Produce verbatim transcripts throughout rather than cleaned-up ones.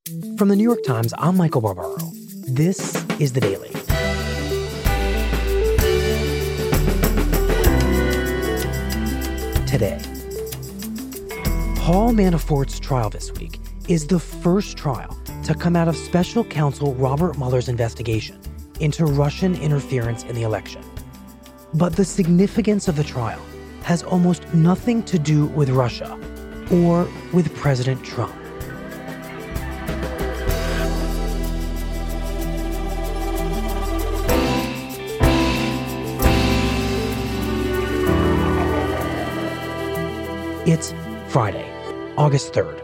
From the New York Times, I'm Michael Barbaro. This is The Daily. Today, Paul Manafort's trial this week is the first trial to come out of special counsel Robert Mueller's investigation into Russian interference in the election. But the significance of the trial has almost nothing to do with Russia or with President Trump. It's Friday, August third.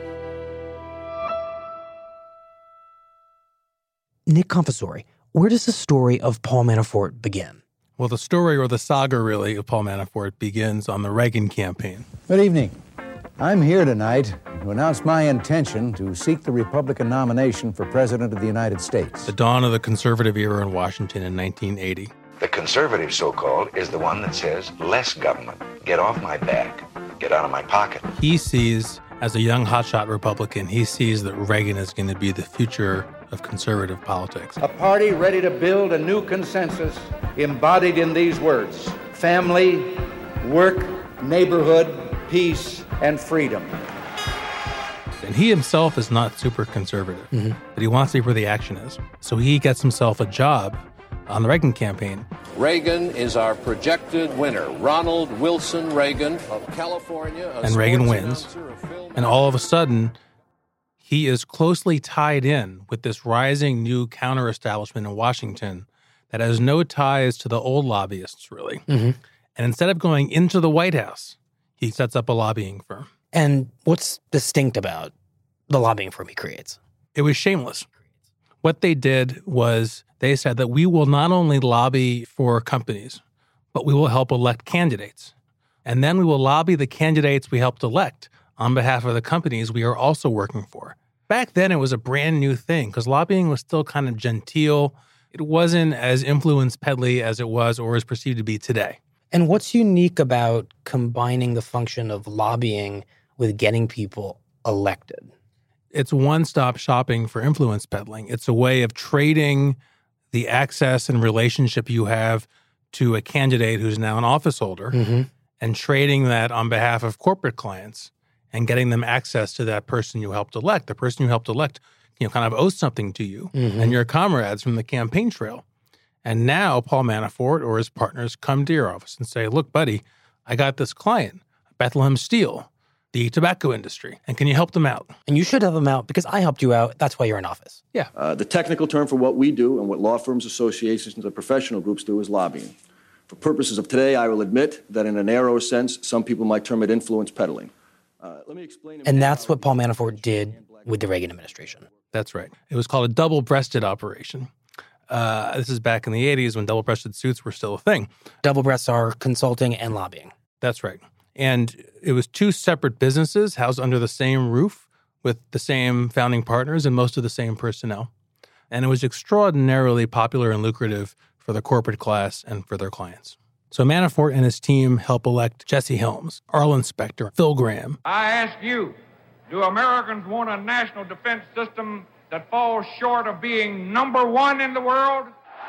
Nick Confessore, where does the story of Paul Manafort begin? Well, the story, or the saga, really, of Paul Manafort begins on the Reagan campaign. Good evening. I'm here tonight to announce my intention to seek the Republican nomination for President of the United States. The dawn of the conservative era in Washington in nineteen eighty. The conservative, so-called, is the one that says, less government, get off my back, get out of my pocket. He sees, as a young hotshot Republican, he sees that Reagan is going to be the future of conservative politics. A party ready to build a new consensus embodied in these words: family, work, neighborhood, peace, and freedom. And he himself is not super conservative, mm-hmm. but he wants to be where the action is. So he gets himself a job on the Reagan campaign. Reagan is our projected winner, Ronald Wilson Reagan of California. And Reagan wins. And all of a sudden, he is closely tied in with this rising new counter-establishment in Washington that has no ties to the old lobbyists, really. Mm-hmm. And instead of going into the White House, he sets up a lobbying firm. And what's distinct about the lobbying firm he creates? It was shameless. What they did was they said that we will not only lobby for companies, but we will help elect candidates. And then we will lobby the candidates we helped elect on behalf of the companies we are also working for. Back then, it was a brand new thing because lobbying was still kind of genteel. It wasn't as influence peddly as it was or is perceived to be today. And what's unique about combining the function of lobbying with getting people elected? It's one-stop shopping for influence peddling. It's a way of trading the access and relationship you have to a candidate who's now an office holder mm-hmm. and trading that on behalf of corporate clients and getting them access to that person you helped elect. The person you helped elect, you know, kind of owes something to you mm-hmm. and your comrades from the campaign trail. And now Paul Manafort or his partners come to your office and say, look, buddy, I got this client, Bethlehem Steel, the tobacco industry, and can you help them out? And you should help them out because I helped you out. That's why you're in office. Yeah. Uh, the technical term for what we do and what law firms, associations, and professional groups do is lobbying. For purposes of today, I will admit that in a narrower sense, some people might term it influence peddling. Uh, let me explain. And that's what Paul Manafort did with the Reagan administration. That's right. It was called a double-breasted operation. Uh, this is back in the eighties when double-breasted suits were still a thing. Double breasts are consulting and lobbying. That's right. And it was two separate businesses housed under the same roof with the same founding partners and most of the same personnel. And it was extraordinarily popular and lucrative for the corporate class and for their clients. So Manafort and his team help elect Jesse Helms, Arlen Specter, Phil Gramm. I ask you, do Americans want a national defense system that falls short of being number one in the world?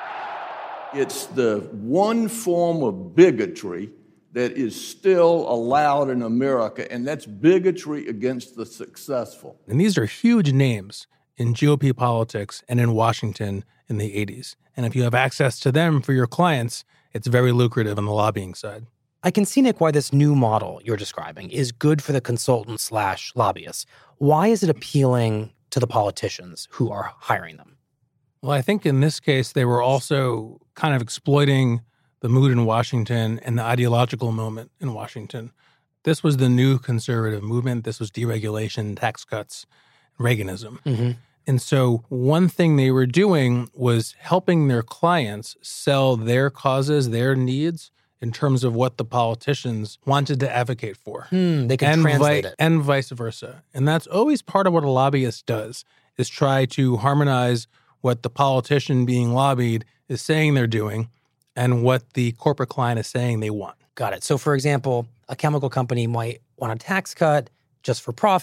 It's the one form of bigotry that is still allowed in America, and that's bigotry against the successful. And these are huge names in G O P politics and in Washington in the eighties. And if you have access to them for your clients, it's very lucrative on the lobbying side. I can see, Nick, why this new model you're describing is good for the consultants slash lobbyists. Why is it appealing to the politicians who are hiring them? Well, I think in this case, they were also kind of exploiting the mood in Washington and the ideological moment in Washington. This was the new conservative movement. This was deregulation, tax cuts, Reaganism. Mm-hmm. And so one thing they were doing was helping their clients sell their causes, their needs, in terms of what the politicians wanted to advocate for. Hmm, they can and translate vi- it. And vice versa. And that's always part of what a lobbyist does, is try to harmonize what the politician being lobbied is saying they're doing and what the corporate client is saying they want. Got it. So, for example, a chemical company might want a tax cut just for profit,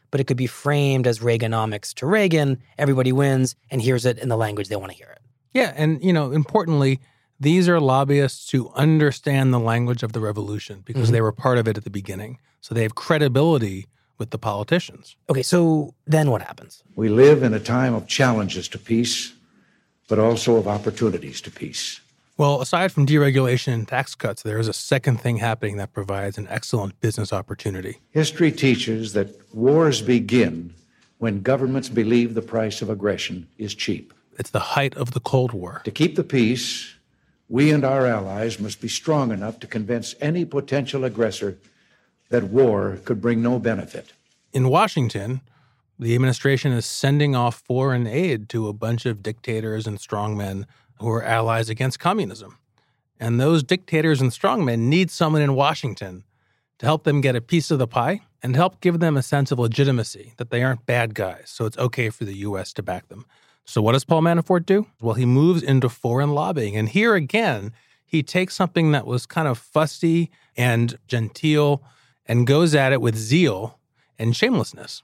but it could be framed as Reaganomics to Reagan. Everybody wins and hears it in the language they want to hear it. Yeah, and, you know, importantly, these are lobbyists who understand the language of the revolution because mm-hmm. they were part of it at the beginning. So they have credibility with the politicians. Okay, so then what happens? We live in a time of challenges to peace, but also of opportunities to peace. Well, aside from deregulation and tax cuts, there is a second thing happening that provides an excellent business opportunity. History teaches that wars begin when governments believe the price of aggression is cheap. It's the height of the Cold War. To keep the peace, we and our allies must be strong enough to convince any potential aggressor that war could bring no benefit. In Washington, the administration is sending off foreign aid to a bunch of dictators and strongmen who are allies against communism. And those dictators and strongmen need someone in Washington to help them get a piece of the pie and help give them a sense of legitimacy, that they aren't bad guys, so it's okay for the U S to back them. So what does Paul Manafort do? Well, he moves into foreign lobbying. And here again, he takes something that was kind of fussy and genteel and goes at it with zeal and shamelessness.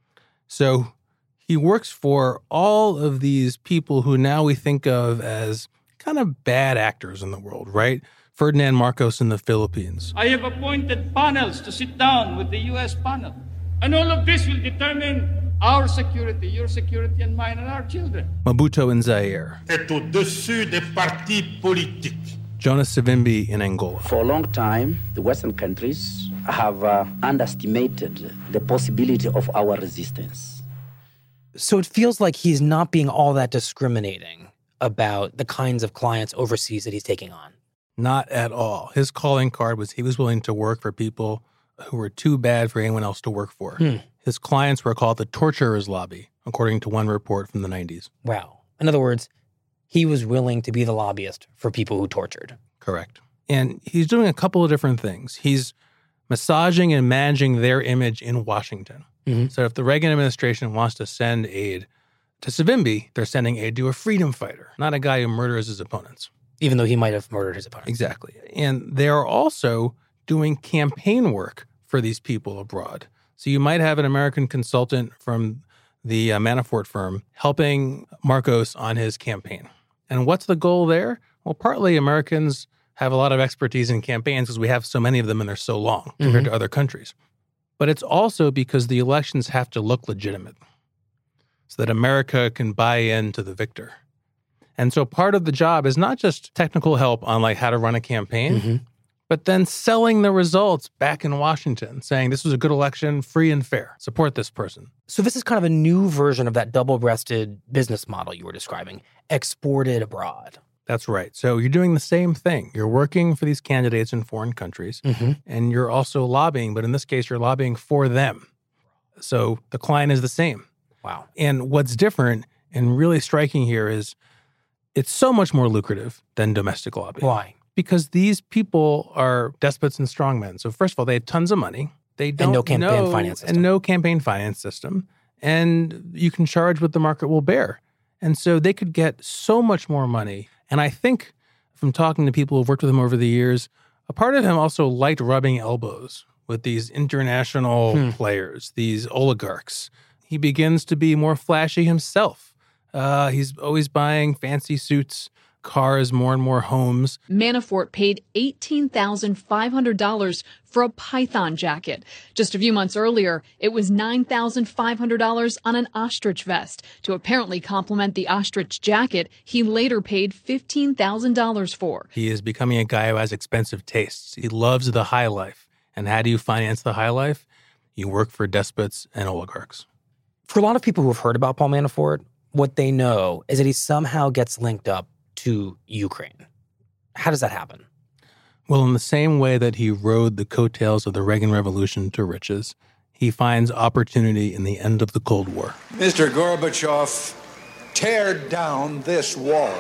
So he works for all of these people who now we think of as kind of bad actors in the world, right? Ferdinand Marcos in the Philippines. I have appointed panels to sit down with the U S panel. And all of this will determine our security, your security, and mine and our children. Mobutu in Zaire. est au-dessus des partis politiques. Jonas Savimbi in Angola. For a long time, the Western countries have uh, underestimated the possibility of our resistance. So it feels like he's not being all that discriminating about the kinds of clients overseas that he's taking on. Not at all. His calling card was he was willing to work for people who were too bad for anyone else to work for. Hmm. His clients were called the torturers lobby, according to one report from the nineties. Wow. In other words, he was willing to be the lobbyist for people who tortured. Correct. And he's doing a couple of different things. He's massaging and managing their image in Washington. Mm-hmm. So if the Reagan administration wants to send aid to Savimbi, they're sending aid to a freedom fighter, not a guy who murders his opponents. Even though he might have murdered his opponents. Exactly. And they're also doing campaign work for these people abroad. So you might have an American consultant from the uh, Manafort firm helping Marcos on his campaign. And what's the goal there? Well, partly Americans have a lot of expertise in campaigns because we have so many of them and they're so long compared mm-hmm. to other countries. But it's also because the elections have to look legitimate so that America can buy into the victor. And so part of the job is not just technical help on like how to run a campaign, mm-hmm. but then selling the results back in Washington, saying this was a good election, free and fair. Support this person. So this is kind of a new version of that double-breasted business model you were describing, exported abroad. That's right. So you're doing the same thing. You're working for these candidates in foreign countries, mm-hmm. and you're also lobbying, but in this case, you're lobbying for them. So the client is the same. Wow. And what's different and really striking here is it's so much more lucrative than domestic lobbying. Why? Because these people are despots and strongmen. So first of all, they have tons of money. They don't and no campaign know, finance system. And no campaign finance system. And you can charge what the market will bear. And so they could get so much more money. And I think from talking to people who've worked with him over the years, a part of him also liked rubbing elbows with these international hmm. players, these oligarchs. He begins to be more flashy himself. Uh, he's always buying fancy suits, cars, more and more homes. Manafort paid eighteen thousand five hundred dollars for a Python jacket. Just a few months earlier, it was nine thousand five hundred dollars on an ostrich vest. To apparently complement the ostrich jacket, he later paid fifteen thousand dollars for. He is becoming a guy who has expensive tastes. He loves the high life. And how do you finance the high life? You work for despots and oligarchs. For a lot of people who have heard about Paul Manafort, what they know is that he somehow gets linked up to Ukraine. How does that happen? Well, in the same way that he rode the coattails of the Reagan Revolution to riches, he finds opportunity in the end of the Cold War. Mister Gorbachev, tear down this wall.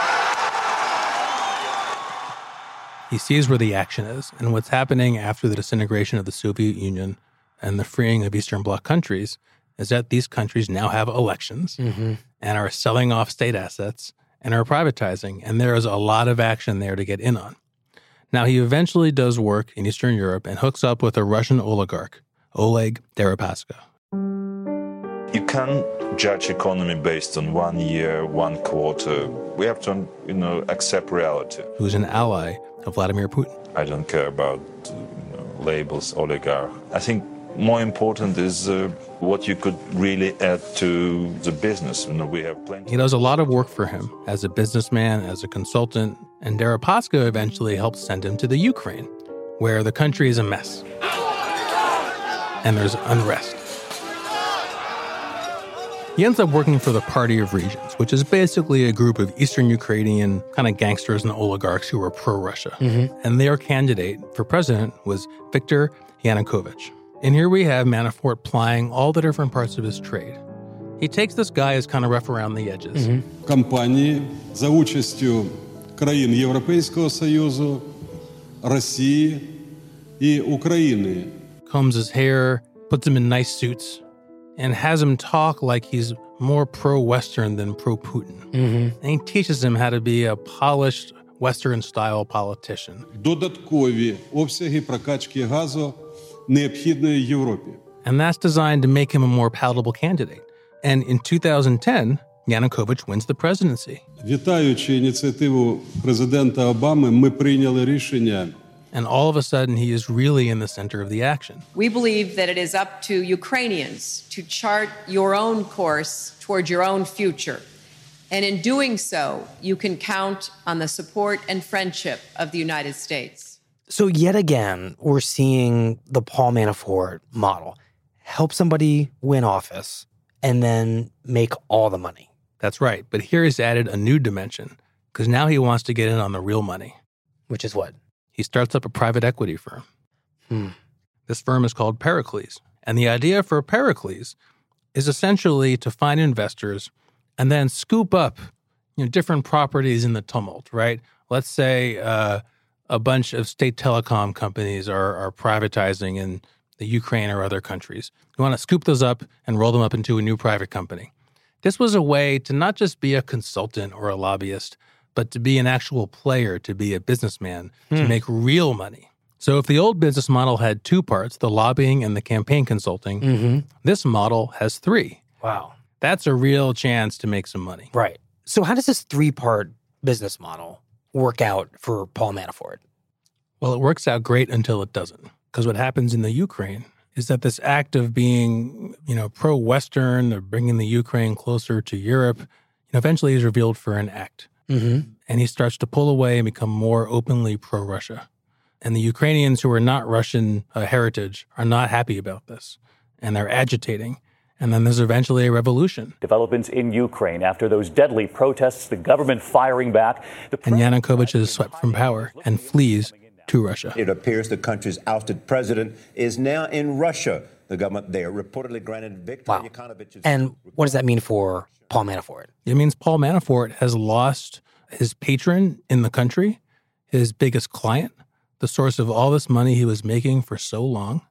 He sees where the action is, and what's happening after the disintegration of the Soviet Union and the freeing of Eastern Bloc countries is that these countries now have elections mm-hmm. and are selling off state assets and are privatizing, and there is a lot of action there to get in on. Now, he eventually does work in Eastern Europe and hooks up with a Russian oligarch, Oleg Deripaska. You can't judge economy based on one year, one quarter. We have to, you know, accept reality. Who's an ally of Vladimir Putin. I don't care about you know, labels, oligarch. I think more important is uh, what you could really add to the business. You know, we have plenty. He does a lot of work for him as a businessman, as a consultant, and Deripaska eventually helped send him to the Ukraine, where the country is a mess. And there's unrest. He ends up working for the Party of Regions, which is basically a group of Eastern Ukrainian kind of gangsters and oligarchs who are pro-Russia. Mm-hmm. And their candidate for president was Viktor Yanukovych. And here we have Manafort plying all the different parts of his trade. He takes this guy as kind of rough around the edges. Mm-hmm. Компанії за участю країн Європейського Союзу, Росії і України. Combs his hair, puts him in nice suits, and has him talk like he's more pro-Western than pro-Putin. Mm-hmm. And he teaches him how to be a polished Western-style politician. Додаткові обсяги прокачки газу необхідної Європі. And that's designed to make him a more palatable candidate. And in two thousand ten, Yanukovych wins the presidency. Вітаючи ініціативу президента Обами, ми прийняли рішення. And all of a sudden, he is really in the center of the action. We believe that it is up to Ukrainians to chart your own course toward your own future. And in doing so, you can count on the support and friendship of the United States. So yet again, we're seeing the Paul Manafort model. Help somebody win office and then make all the money. That's right. But here he's added a new dimension because now he wants to get in on the real money. Which is what? He starts up a private equity firm. Hmm. This firm is called Pericles. And the idea for Pericles is essentially to find investors and then scoop up, you know, different properties in the tumult, right? Let's say uh, a bunch of state telecom companies are, are privatizing in the Ukraine or other countries. You want to scoop those up and roll them up into a new private company. This was a way to not just be a consultant or a lobbyist, but to be an actual player, to be a businessman, hmm. to make real money. So if the old business model had two parts, the lobbying and the campaign consulting, mm-hmm. this model has three. Wow. That's a real chance to make some money. Right. So how does this three-part business model work out for Paul Manafort? Well, it works out great until it doesn't. Because what happens in the Ukraine is that this act of being, you know, pro-Western, of bringing the Ukraine closer to Europe, you know, eventually is revealed for an act. Mm-hmm. And he starts to pull away and become more openly pro-Russia. And the Ukrainians who are not Russian uh, heritage are not happy about this. And they're agitating. And then there's eventually a revolution. Developments in Ukraine after those deadly protests, the government firing back. The and Yanukovych is swept from power and flees to Russia. It appears the country's ousted president is now in Russia. The government there reportedly granted Viktor wow. Yanukovych's... And what does that mean for Paul Manafort? It means Paul Manafort has lost his patron in the country, his biggest client, the source of all this money he was making for so long.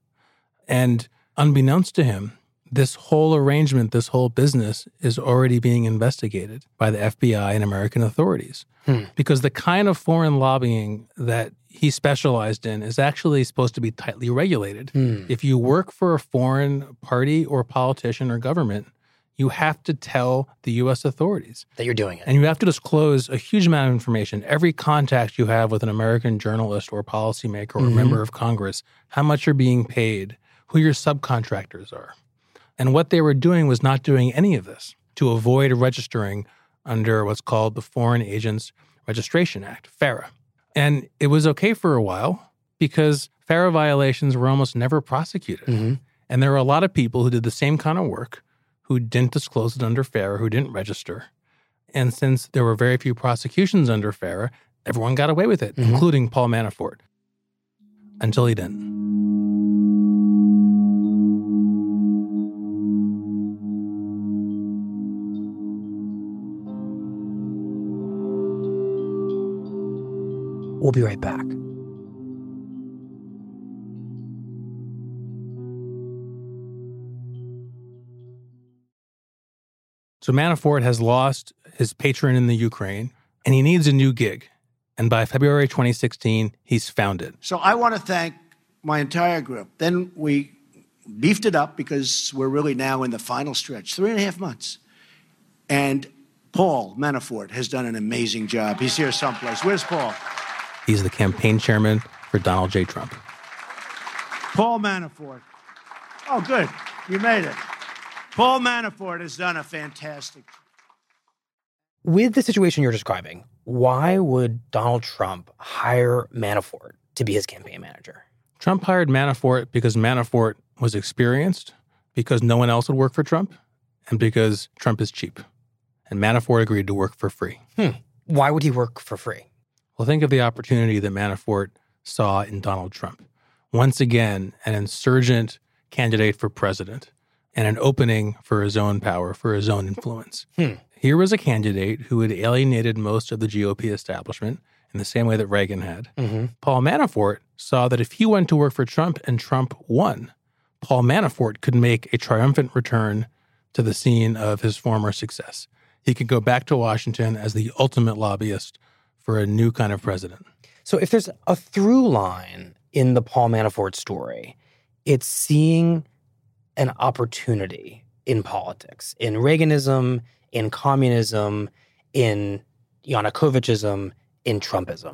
And unbeknownst to him, this whole arrangement, this whole business is already being investigated by the F B I and American authorities. Hmm. Because the kind of foreign lobbying that he specialized in is actually supposed to be tightly regulated. Hmm. If you work for a foreign party or politician or government, you have to tell the U S authorities that you're doing it. And you have to disclose a huge amount of information. Every contact you have with an American journalist or policymaker or mm-hmm. member of Congress, how much you're being paid, who your subcontractors are. And what they were doing was not doing any of this to avoid registering under what's called the Foreign Agents Registration Act, FARA. And it was okay for a while because FARA violations were almost never prosecuted. Mm-hmm. And there were a lot of people who did the same kind of work who didn't disclose it under FARA, who didn't register. And since there were very few prosecutions under FARA, everyone got away with it, mm-hmm. including Paul Manafort, until he didn't. We'll be right back. So Manafort has lost his patron in the Ukraine, and he needs a new gig. And by February twenty sixteen, he's found it. So I want to thank my entire group. Then we beefed it up because we're really now in the final stretch, three and a half months. And Paul Manafort has done an amazing job. He's here someplace. Where's Paul? He's the campaign chairman for Donald J. Trump. Paul Manafort. Oh, good. You made it. Paul Manafort has done a fantastic job. With the situation you're describing, why would Donald Trump hire Manafort to be his campaign manager? Trump hired Manafort because Manafort was experienced, because no one else would work for Trump, and because Trump is cheap. And Manafort agreed to work for free. Hmm. Why would he work for free? Well, think of the opportunity that Manafort saw in Donald Trump. Once again, an insurgent candidate for president and an opening for his own power, for his own influence. Hmm. Here was a candidate who had alienated most of the G O P establishment in the same way that Reagan had. Mm-hmm. Paul Manafort saw that if he went to work for Trump and Trump won, Paul Manafort could make a triumphant return to the scene of his former success. He could go back to Washington as the ultimate lobbyist for a new kind of president. So if there's a through line in the Paul Manafort story, it's seeing an opportunity in politics, in Reaganism, in communism, in Yanukovychism, in Trumpism.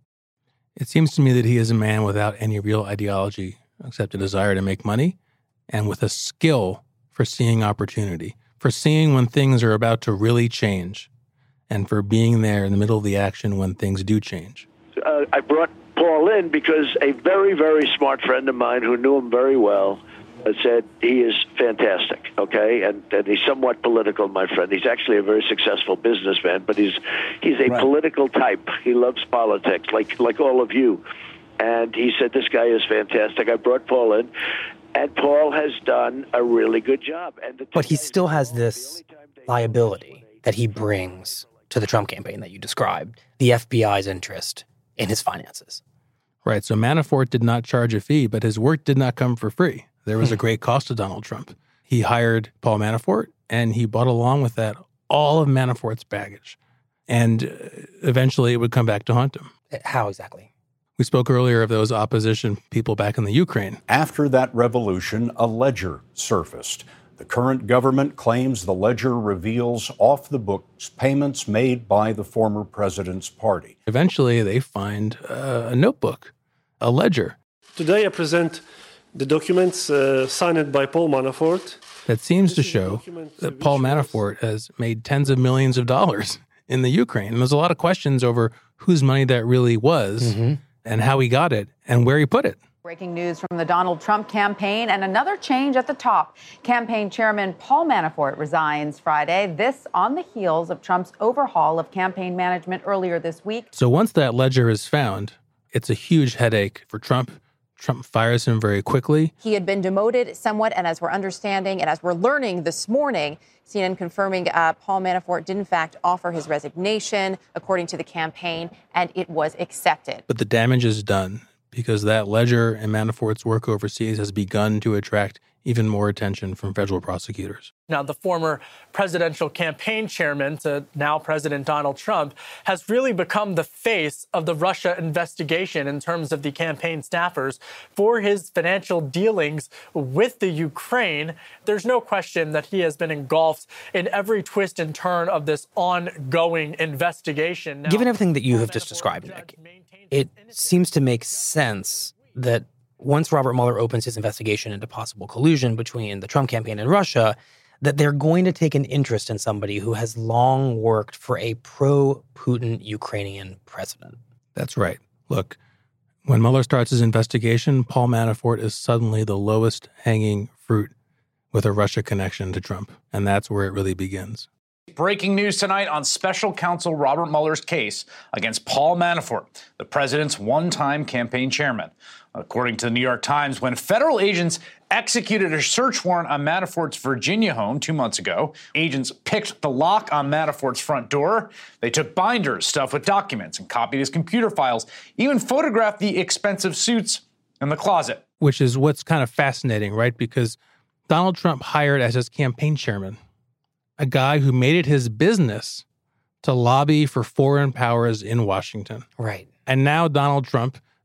It seems to me that he is a man without any real ideology except a desire to make money and with a skill for seeing opportunity, for seeing when things are about to really change, and for being there in the middle of the action when things do change. Uh, I brought Paul in because a very, very smart friend of mine who knew him very well said he is fantastic, okay? And, and he's somewhat political, my friend. He's actually a very successful businessman, but he's he's a right. political type. He loves politics, like like all of you. And he said, this guy is fantastic. I brought Paul in, and Paul has done a really good job. And the but he still has this liability that he brings to the Trump campaign that you described, the F B I's interest in his finances. Right, so Manafort did not charge a fee, but his work did not come for free. There was a great cost to Donald Trump. He hired Paul Manafort, and he brought along with that all of Manafort's baggage. And eventually it would come back to haunt him. How exactly? We spoke earlier of those opposition people back in the Ukraine. After that revolution, a ledger surfaced. The current government claims the ledger reveals off-the-books payments made by the former president's party. Eventually, they find uh, a notebook, a ledger. Today I present the documents uh, signed by Paul Manafort. That seems to show that Paul Manafort has made tens of millions of dollars in the Ukraine. And there's a lot of questions over whose money that really was mm-hmm. and how he got it and where he put it. Breaking news from the Donald Trump campaign and another change at the top. Campaign chairman Paul Manafort resigns Friday. This on the heels of Trump's overhaul of campaign management earlier this week. So once that ledger is found, it's a huge headache for Trump. Trump fires him very quickly. He had been demoted somewhat, and as we're understanding and as we're learning this morning, C N N confirming uh, Paul Manafort did in fact offer his resignation, according to the campaign, and it was accepted. But the damage is done because that ledger and Manafort's work overseas has begun to attract even more attention from federal prosecutors. Now, the former presidential campaign chairman to now President Donald Trump has really become the face of the Russia investigation in terms of the campaign staffers for his financial dealings with the Ukraine. There's no question that he has been engulfed in every twist and turn of this ongoing investigation. Now, given everything that you have just described, Nick, it seems to make sense that once Robert Mueller opens his investigation into possible collusion between the Trump campaign and Russia, that they're going to take an interest in somebody who has long worked for a pro-Putin Ukrainian president. That's right. Look, when Mueller starts his investigation, Paul Manafort is suddenly the lowest hanging fruit with a Russia connection to Trump. And that's where it really begins. Breaking news tonight on special counsel Robert Mueller's case against Paul Manafort, the president's one-time campaign chairman. According to the New York Times, when federal agents executed a search warrant on Manafort's Virginia home two months ago, agents picked the lock on Manafort's front door. They took binders stuffed with documents and copied his computer files, even photographed the expensive suits in the closet. Which is what's kind of fascinating, right? Because Donald Trump hired as his campaign chairman a guy who made it his business to lobby for foreign powers in Washington. Right. And now Donald Trump,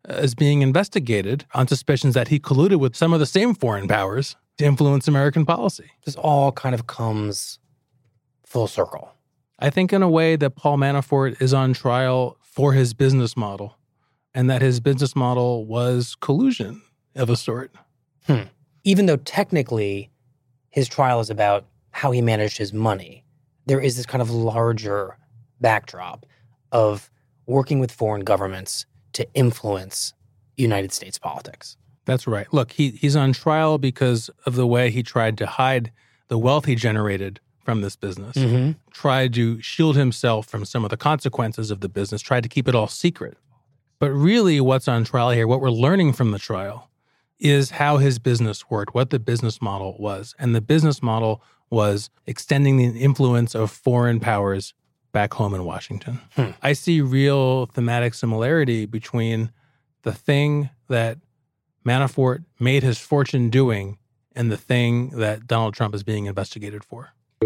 is being investigated on suspicions that he colluded with some of the same foreign powers to influence American policy. This all kind of comes full circle. I think in a way that Paul Manafort is on trial for his business model, and that his business model was collusion of a sort. Hmm. Even though technically his trial is about how he managed his money, there is this kind of larger backdrop of working with foreign governments to influence United States politics. That's right. Look, he he's on trial because of the way he tried to hide the wealth he generated from this business, mm-hmm. tried to shield himself from some of the consequences of the business, tried to keep it all secret. But really what's on trial here, what we're learning from the trial, is how his business worked, what the business model was. And the business model was extending the influence of foreign powers back home in Washington. Hmm. I see real thematic similarity between the thing that Manafort made his fortune doing and the thing that Donald Trump is being investigated for.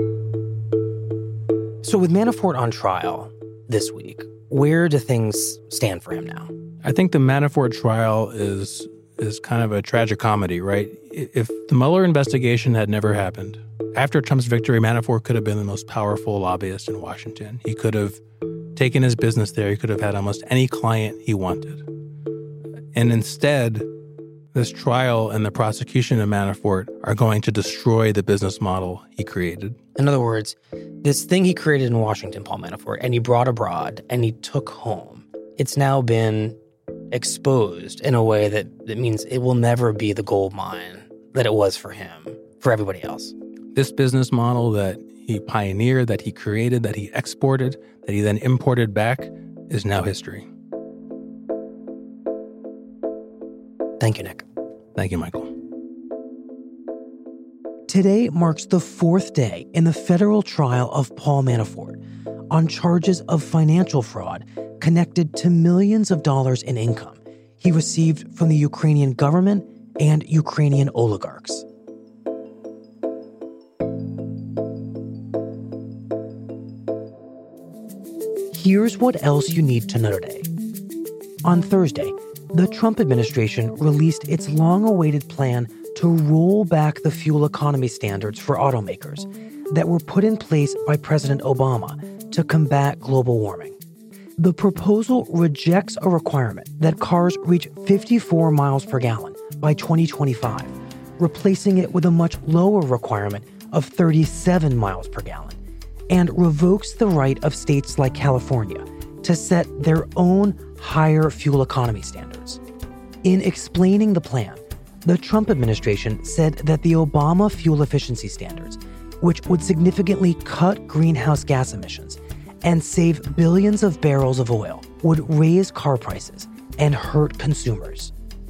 So with Manafort on trial this week, where do things stand for him now? I think the Manafort trial is is kind of a tragicomedy, right? If the Mueller investigation had never happened, after Trump's victory, Manafort could have been the most powerful lobbyist in Washington. He could have taken his business there. He could have had almost any client he wanted. And instead, this trial and the prosecution of Manafort are going to destroy the business model he created. In other words, this thing he created in Washington, Paul Manafort, and he brought abroad and he took home, it's now been exposed in a way that, that means it will never be the gold mine that it was for him, for everybody else. This business model that he pioneered, that he created, that he exported, that he then imported back is now history. Thank you, Nick. Thank you, Michael. Today marks the fourth day in the federal trial of Paul Manafort on charges of financial fraud connected to millions of dollars in income he received from the Ukrainian government and Ukrainian oligarchs. Here's what else you need to know today. On Thursday, the Trump administration released its long-awaited plan to roll back the fuel economy standards for automakers that were put in place by President Obama to combat global warming. The proposal rejects a requirement that cars reach fifty-four miles per gallon by twenty twenty-five, replacing it with a much lower requirement of thirty-seven miles per gallon, and revokes the right of states like California to set their own higher fuel economy standards. In explaining the plan, the Trump administration said that the Obama fuel efficiency standards, which would significantly cut greenhouse gas emissions and save billions of barrels of oil, would raise car prices and hurt consumers.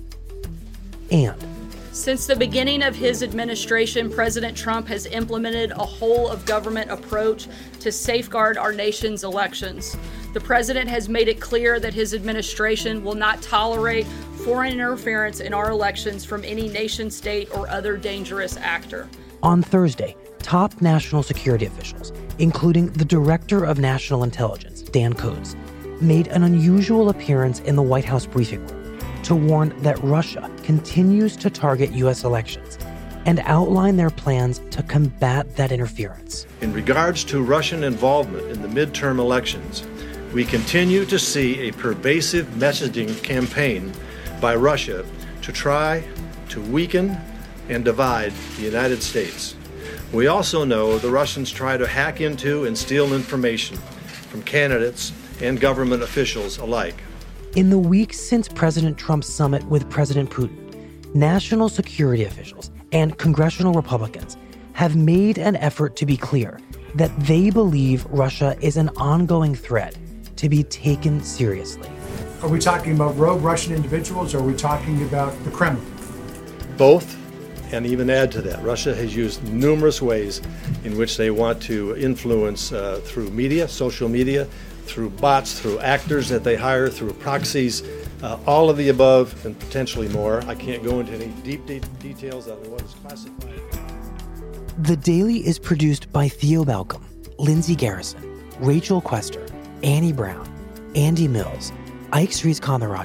And since the beginning of his administration, President Trump has implemented a whole-of-government approach to safeguard our nation's elections. The president has made it clear that his administration will not tolerate foreign interference in our elections from any nation state or other dangerous actor. On Thursday, top national security officials, including the Director of National Intelligence, Dan Coats, made an unusual appearance in the White House briefing room to warn that Russia continues to target U S elections and outline their plans to combat that interference. In regards to Russian involvement in the midterm elections, we continue to see a pervasive messaging campaign by Russia to try to weaken and divide the United States. We also know the Russians try to hack into and steal information from candidates and government officials alike. In the weeks since President Trump's summit with President Putin, national security officials and congressional Republicans have made an effort to be clear that they believe Russia is an ongoing threat to be taken seriously. Are we talking about rogue Russian individuals, or are we talking about the Kremlin? Both, and even add to that, Russia has used numerous ways in which they want to influence uh, through media, social media, through bots, through actors that they hire, through proxies, uh, all of the above and potentially more. I can't go into any deep, deep details on what is classified. The Daily is produced by Theo Balcom, Lindsay Garrison, Rachel Quester, Annie Brown, Andy Mills, Ike Srikantharaja,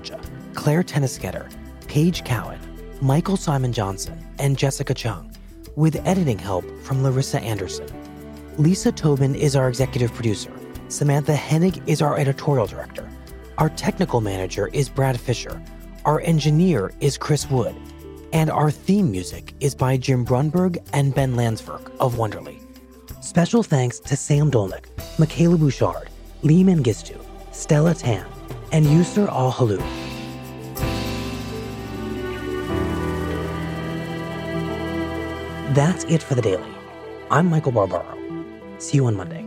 Claire Tennisketter, Paige Cowan, Michael Simon Johnson, and Jessica Chung, with editing help from Larissa Anderson. Lisa Tobin is our executive producer. Samantha Hennig is our editorial director. Our technical manager is Brad Fisher. Our engineer is Chris Wood. And our theme music is by Jim Brunberg and Ben Landsverk of Wonderly. Special thanks to Sam Dolnick, Michaela Bouchard, Lee Mengistu, Stella Tan, and Yusur Al-Halou. That's it for The Daily. I'm Michael Barbaro. See you on Monday.